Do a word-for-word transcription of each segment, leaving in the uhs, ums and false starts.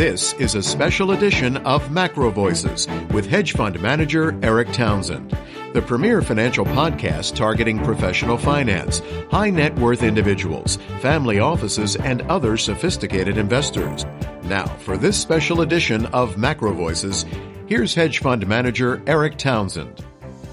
This is a special edition of Macro Voices with hedge fund manager Eric Townsend, the premier financial podcast targeting professional finance, high net worth individuals, family offices, and other sophisticated investors. Now, for this special edition of Macro Voices, here's hedge fund manager Eric Townsend.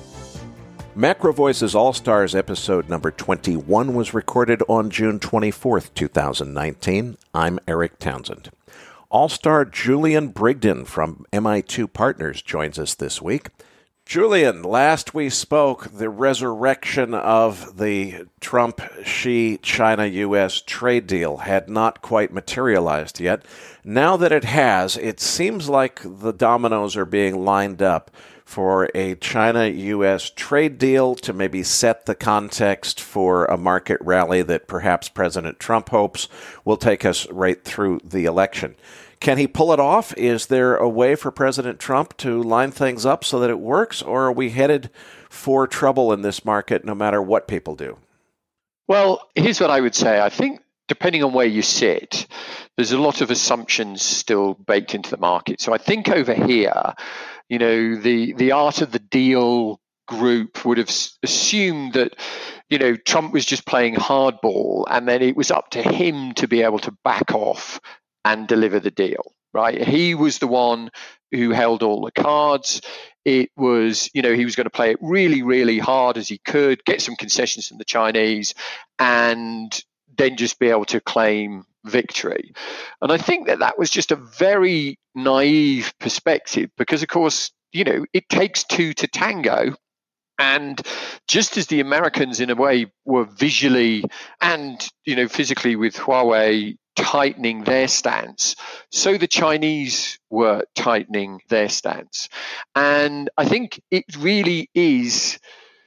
Macro Voices All-Stars episode number twenty-one was recorded on June twenty-fourth, twenty nineteen. I'm Eric Townsend. All-star Julian Brigden from M I two Partners joins us this week. Julian, last we spoke, the resurrection of the Trump-Xi China-U S trade deal had not quite materialized yet. Now that it has, it seems like the dominoes are being lined up for a China-U S trade deal to maybe set the context for a market rally that perhaps President Trump hopes will take us right through the election. Can he pull it off? Is there a way for President Trump to line things up so that it works, or are we headed for trouble in this market no matter what people do? Well, here's what I would say. I think depending on where you sit, there's a lot of assumptions still baked into the market. So I think over here, you know, the, the art of the deal group would have assumed that, you know, Trump was just playing hardball and then it was up to him to be able to back off and deliver the deal, right? He was the one who held all the cards. It was, you know, he was going to play it really, really hard as he could, get some concessions from the Chinese, and then just be able to claim victory. And I think that that was just a very naive perspective because, of course, you know, it takes two to tango. And just as the Americans, in a way, were visually and, you know, physically with Huawei tightening their stance, so the Chinese were tightening their stance. And I think it really is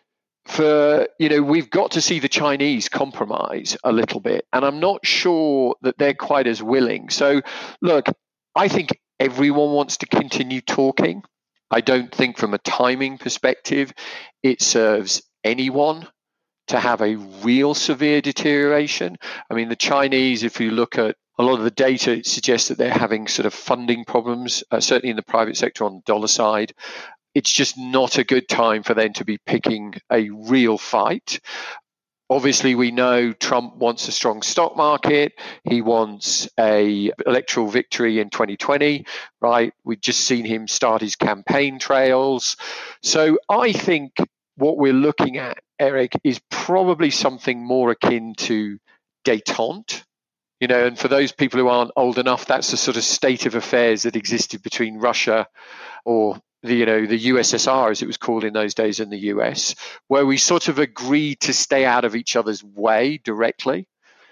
for, you know, we've got to see the Chinese compromise a little bit. And I'm not sure that they're quite as willing. So, look, I think everyone wants to continue talking. I don't think from a timing perspective, it serves anyone to have a real severe deterioration. I mean, the Chinese, if you look at a lot of the data, it suggests that they're having sort of funding problems, uh, certainly in the private sector on the dollar side. It's just not a good time for them to be picking a real fight. Obviously, we know Trump wants a strong stock market. He wants a electoral victory in twenty twenty, right? We've just seen him start his campaign trails. So I think what we're looking at, Eric, is probably something more akin to détente. You know, and for those people who aren't old enough, that's the sort of state of affairs that existed between Russia or the, you know, the U S S R, as it was called in those days, in the U S, where we sort of agreed to stay out of each other's way directly.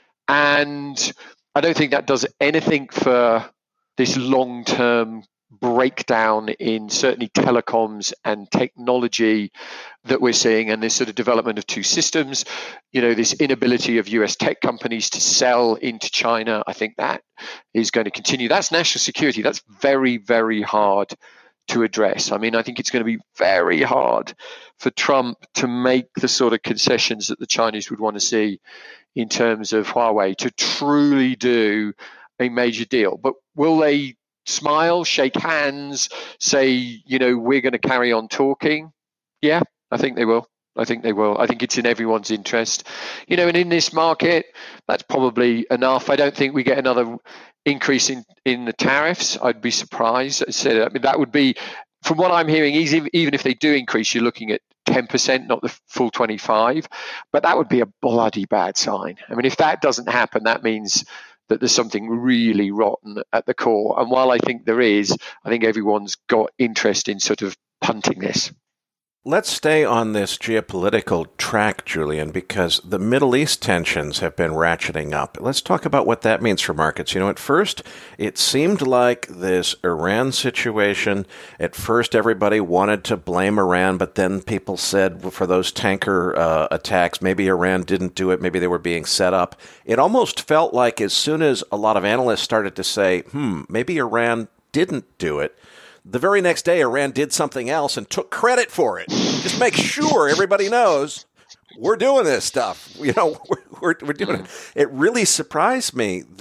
And I don't think that does anything for this long-term breakdown in certainly telecoms and technology that we're seeing, and this sort of development of two systems, you know, this inability of U S tech companies to sell into China. I think that is going to continue. That's national security. That's very, very hard to address. I mean, I think it's going to be very hard for Trump to make the sort of concessions that the Chinese would want to see in terms of Huawei to truly do a major deal. But will they smile, shake hands, say, you know, we're going to carry on talking? Yeah, I think they will. I think they will. I think it's in everyone's interest. You know, and in this market, that's probably enough. I don't think we get another increase in, in the tariffs. I'd be surprised. I said, I mean, that would be, from what I'm hearing, easy, even if they do increase, you're looking at ten percent, not the full twenty-five. But that would be a bloody bad sign. I mean, if that doesn't happen, that means that there's something really rotten at the core. And while I think there is, I think everyone's got interest in sort of punting this. Let's stay on this geopolitical track, Julian, because the Middle East tensions have been ratcheting up. Let's talk about what that means for markets. You know, at first, it seemed like this Iran situation, at first everybody wanted to blame Iran, but then people said for those tanker uh, attacks, maybe Iran didn't do it, maybe they were being set up. It almost felt like as soon as a lot of analysts started to say, hmm, maybe Iran didn't do it, the very next day, Iran did something else and took credit for it. Just make sure everybody knows we're doing this stuff. You know, we're, we're, we're doing it. It really surprised me that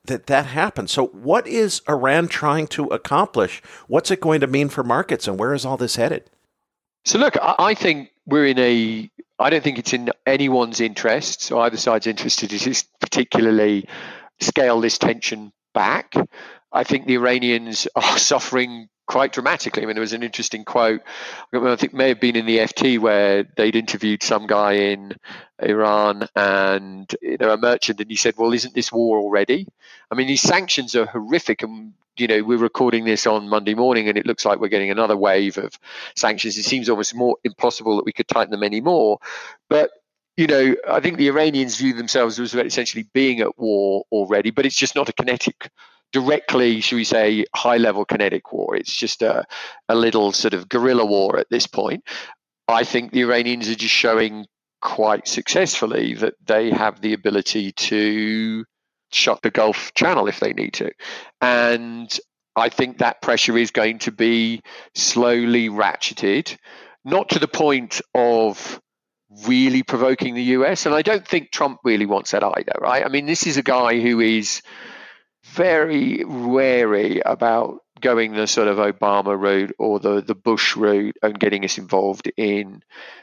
that that happens. So what is Iran trying to accomplish? What's it going to mean for markets, and where is all this headed? So look, I think we're in a, I don't think it's in anyone's interest, so either side's interested in this particularly scale this tension back. I think the Iranians are suffering quite dramatically. I mean, there was an interesting quote, I think it may have been in the F T, where they'd interviewed some guy in Iran and, you know, a merchant, and he said, well, isn't this war already? I mean, these sanctions are horrific, and, you know, we're recording this on Monday morning and it looks like we're getting another wave of sanctions. It seems almost more impossible that we could tighten them anymore. But, you know, I think the Iranians view themselves as essentially being at war already, but it's just not a kinetic directly, should we say, high-level kinetic war. It's just a, a little sort of guerrilla war at this point. I think the Iranians are just showing quite successfully that they have the ability to shut the Gulf Channel if they need to. And I think that pressure is going to be slowly ratcheted, not to the point of really provoking the U S. And I don't think Trump really wants that either, right? I mean, this is a guy who is very wary about going the sort of Obama route or the, the Bush route and getting us involved in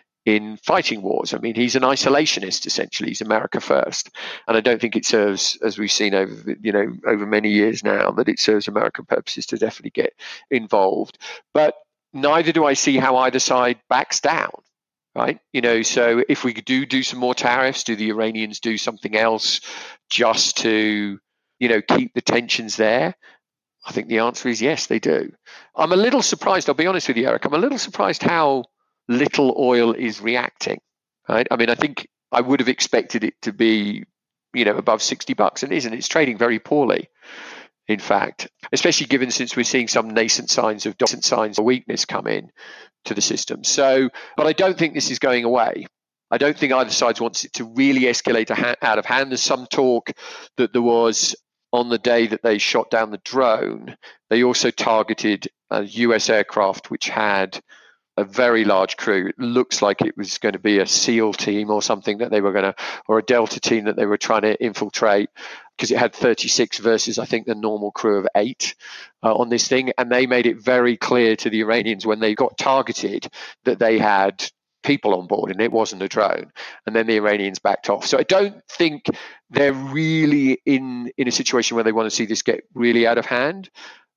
in fighting wars. I mean, he's an isolationist, essentially. He's America first. And I don't think it serves, as we've seen over, you know, over many years now, that it serves American purposes to definitely get involved. But neither do I see how either side backs down, right? You know, so if we do do some more tariffs, do the Iranians do something else just to, you know, keep the tensions there? I think the answer is yes, they do. I'm a little surprised, I'll be honest with you, Eric, I'm a little surprised how little oil is reacting, right? I mean, I think I would have expected it to be, you know, above sixty bucks, and it isn't. It's trading very poorly, in fact, especially given since we're seeing some nascent signs of nascent signs of weakness come in to the system. So, but I don't think this is going away. I don't think either side wants it to really escalate out of hand. There's some talk that there was on the day that they shot down the drone, they also targeted a U S aircraft which had a very large crew. It looks like it was going to be a SEAL team or something that they were going to, or a Delta team that they were trying to infiltrate, because it had thirty-six versus, I think, the normal crew of eight uh, on this thing. And they made it very clear to the Iranians when they got targeted that they had people on board and it wasn't a drone. And then the Iranians backed off. So I don't think they're really in, in a situation where they want to see this get really out of hand.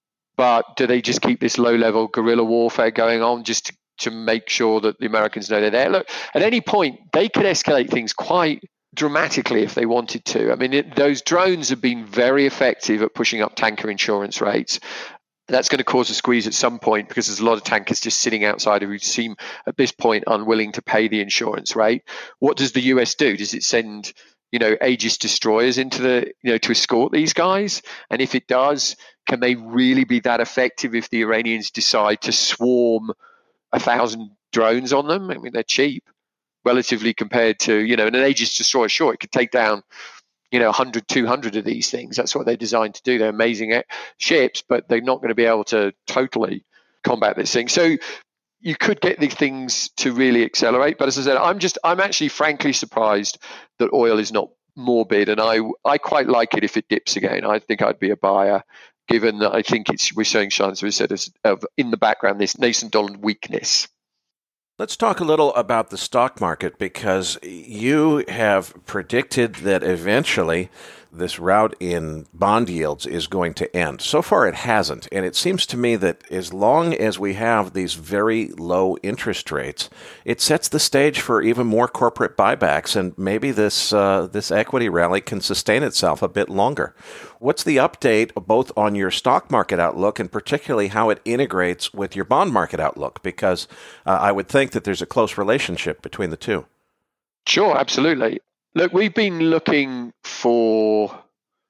But do they just keep this low-level guerrilla warfare going on just to, to make sure that the Americans know they're there? Look, at any point, they could escalate things quite dramatically if they wanted to. I mean, it, those drones have been very effective at pushing up tanker insurance rates. That's going to cause a squeeze at some point because there's a lot of tankers just sitting outside who seem at this point unwilling to pay the insurance rate. What does the U S do? Does it send, you know, Aegis destroyers into the, you know, to escort these guys? And if it does, can they really be that effective if the Iranians decide to swarm a thousand drones on them? I mean, they're cheap relatively compared to, you know, an Aegis destroyer. Sure, it could take down, you know, one hundred, two hundred of these things. That's what they're designed to do. They're amazing ships, but they're not going to be able to totally combat this thing. So you could get these things to really accelerate. But as I said, I'm just, I'm actually frankly surprised that oil is not more bid. And I, I quite like it if it dips again. I think I'd be a buyer, given that I think it's, we're showing signs, as we said, of in the background, this nascent dollar weakness. Let's talk a little about the stock market, because you have predicted that eventually this rout in bond yields is going to end. So far it hasn't, and it seems to me that as long as we have these very low interest rates, it sets the stage for even more corporate buybacks, and maybe this uh, this equity rally can sustain itself a bit longer. What's the update both on your stock market outlook and particularly how it integrates with your bond market outlook? Because uh, I would think that there's a close relationship between the two. Sure, absolutely. Look, we've been looking for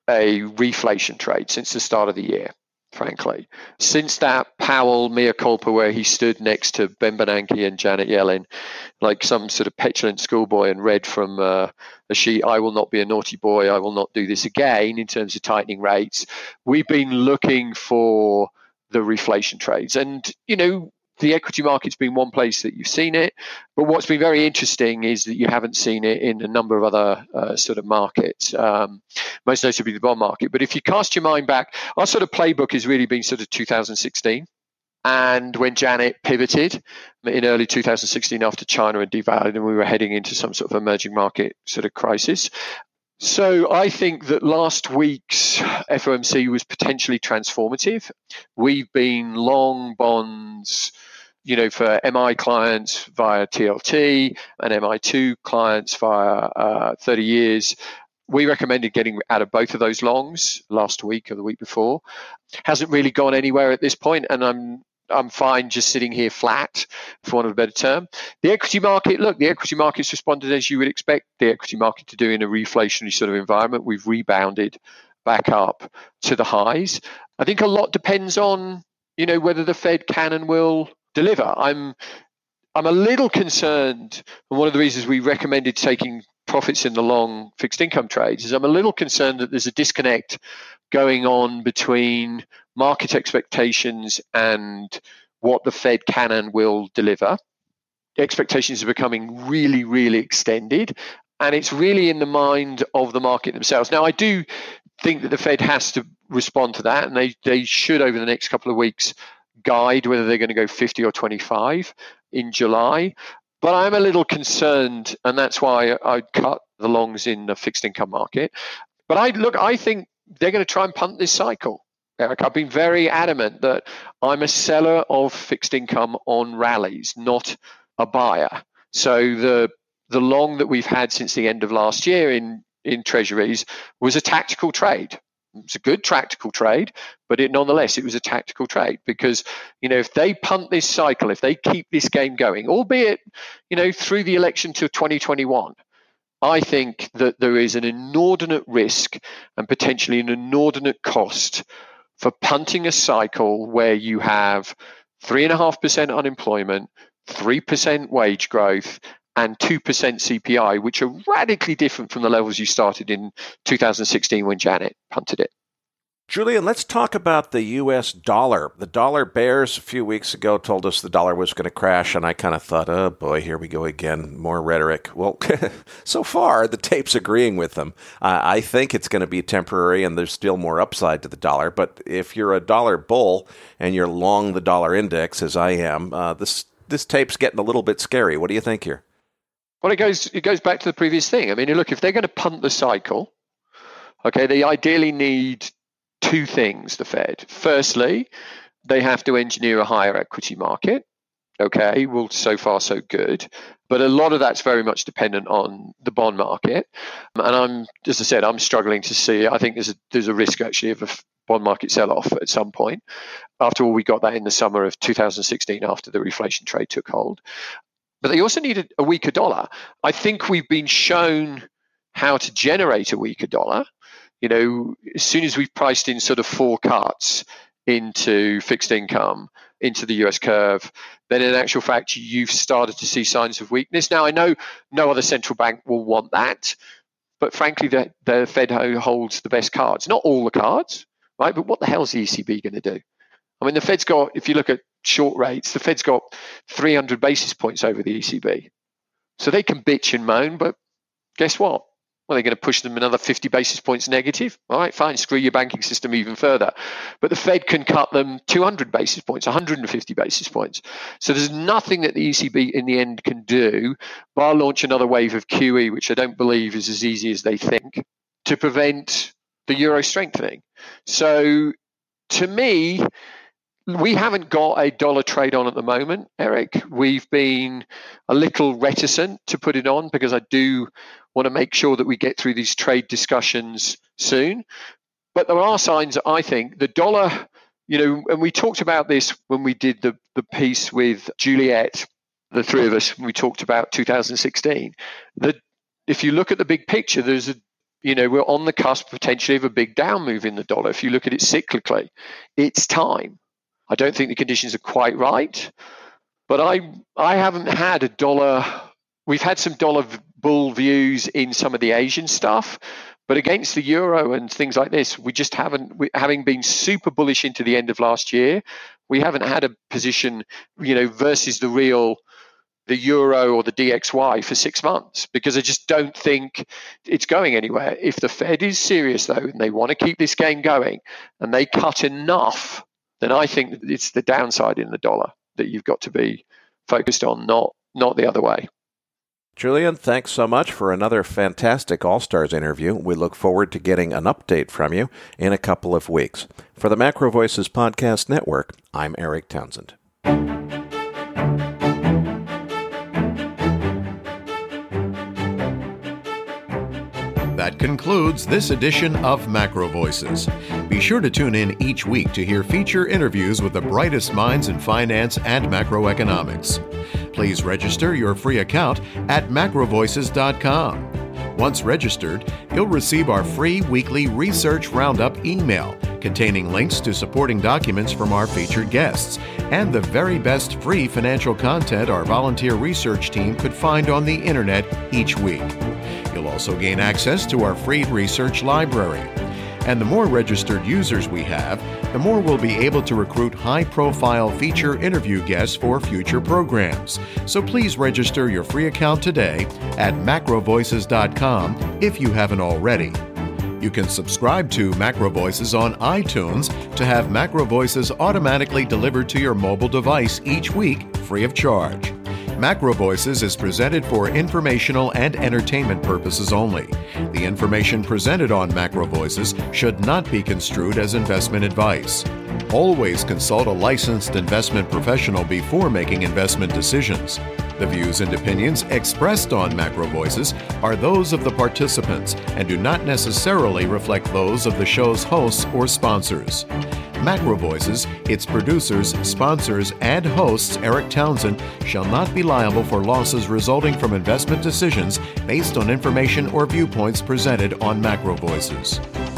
a reflation trade since the start of the year, frankly. Since that Powell mea culpa where he stood next to Ben Bernanke and Janet Yellen like some sort of petulant schoolboy and read from uh, a sheet, I will not be a naughty boy, I will not do this again, in terms of tightening rates, we've been looking for the reflation trades. And, you know, the equity market's been one place that you've seen it. But what's been very interesting is that you haven't seen it in a number of other uh, sort of markets, um, most notably the bond market. But if you cast your mind back, our sort of playbook has really been sort of two thousand sixteen. And when Janet pivoted in early two thousand sixteen after China had devalued and we were heading into some sort of emerging market sort of crisis. So I think that last week's F O M C was potentially transformative. We've been long bonds, you know, for M I clients via T L T and M I two clients via uh, thirty years. We recommended getting out of both of those longs last week or the week before. Hasn't really gone anywhere at this point, and I'm I'm fine just sitting here flat, for want of a better term. The equity market, look, the equity market's responded as you would expect the equity market to do in a reflationary sort of environment. We've rebounded back up to the highs. I think a lot depends on, you know, whether the Fed can and will deliver. I'm I'm a little concerned, and one of the reasons we recommended taking profits in the long fixed income trades is I'm a little concerned that there's a disconnect going on between market expectations and what the Fed can and will deliver. The expectations are becoming really, really extended, and it's really in the mind of the market themselves. Now, I do think that the Fed has to respond to that, and they, they should, over the next couple of weeks, guide whether they're going to go fifty or twenty-five in July. But I'm a little concerned, and that's why I cut the longs in the fixed income market. But I look, I think they're going to try and punt this cycle. Eric, I've been very adamant that I'm a seller of fixed income on rallies, not a buyer. So the the long that we've had since the end of last year in, in treasuries was a tactical trade. It's a good tactical trade, but it nonetheless, it was a tactical trade because, you know, if they punt this cycle, if they keep this game going, albeit, you know, through the election to twenty twenty-one, I think that there is an inordinate risk and potentially an inordinate cost for punting a cycle where you have three point five percent unemployment, three percent wage growth, and two percent C P I, which are radically different from the levels you started in two thousand sixteen when Janet punted it. Julian, let's talk about the U S dollar. The dollar bears a few weeks ago told us the dollar was going to crash, and I kind of thought, oh boy, here we go again, more rhetoric. Well, so far, the tape's agreeing with them. Uh, I think it's going to be temporary, and there's still more upside to the dollar. But if you're a dollar bull and you're long the dollar index, as I am, uh, this this tape's getting a little bit scary. What do you think here? Well, it goes it goes back to the previous thing. I mean, look, if they're going to punt the cycle, okay, they ideally need two things, the Fed. Firstly, they have to engineer a higher equity market. Okay, well, so far so good. But a lot of that's very much dependent on the bond market. And I'm, as I said, I'm struggling to see, I think there's a, there's a risk actually of a bond market sell-off at some point. After all, we got that in the summer of two thousand sixteen after the reflation trade took hold. But they also needed a weaker dollar. I think we've been shown how to generate a weaker dollar. You know, as soon as we've priced in sort of four cuts into fixed income, into the U S curve, then in actual fact, you've started to see signs of weakness. Now, I know no other central bank will want that, but frankly, the, the Fed holds the best cards. Not all the cards, right? But what the hell is the E C B going to do? I mean, the Fed's got, if you look at short rates, the Fed's got three hundred basis points over the E C B. So they can bitch and moan, but guess what? Well, they're going to push them another fifty basis points negative. All right, fine, screw your banking system even further. But the Fed can cut them two hundred basis points, one hundred fifty basis points. So there's nothing that the E C B in the end can do, bar launch another wave of Q E, which I don't believe is as easy as they think, to prevent the euro strengthening. So to me, we haven't got a dollar trade on at the moment, Eric. We've been a little reticent to put it on because I do want to make sure that we get through these trade discussions soon. But there are signs, I think, the dollar, you know, and we talked about this when we did the, the piece with Juliet, the three of us, when we talked about two thousand sixteen, that if you look at the big picture, there's a, you know, we're on the cusp potentially of a big down move in the dollar. If you look at it cyclically, it's time. I don't think the conditions are quite right, but I I haven't had a dollar. We've had some dollar bull views in some of the Asian stuff, but against the euro and things like this, we just haven't. We, having been super bullish into the end of last year, We haven't had a position, you know, versus the real, the euro or the D X Y for six months because I just don't think it's going anywhere. If the Fed is serious, though, and they want to keep this game going and they cut enough, then I think it's the downside in the dollar that you've got to be focused on, not not the other way. Julian, thanks so much for another fantastic All-Stars interview. We look forward to getting an update from you in a couple of weeks. For the Macro Voices Podcast Network, I'm Eric Townsend. That concludes this edition of Macro Voices. Be sure to tune in each week to hear feature interviews with the brightest minds in finance and macroeconomics. Please register your free account at macro voices dot com. Once registered, you'll receive our free weekly Research Roundup email containing links to supporting documents from our featured guests and the very best free financial content our volunteer research team could find on the internet each week. You'll also gain access to our free research library. And the more registered users we have, the more we'll be able to recruit high-profile feature interview guests for future programs. So please register your free account today at macro voices dot com if you haven't already. You can subscribe to Macro Voices on iTunes to have Macro Voices automatically delivered to your mobile device each week, free of charge. Macro Voices is presented for informational and entertainment purposes only. The information presented on Macro Voices should not be construed as investment advice. Always consult a licensed investment professional before making investment decisions. The views and opinions expressed on Macro Voices are those of the participants and do not necessarily reflect those of the show's hosts or sponsors. Macro Voices, its producers, sponsors, and hosts, Eric Townsend, shall not be liable for losses resulting from investment decisions based on information or viewpoints presented on Macro Voices.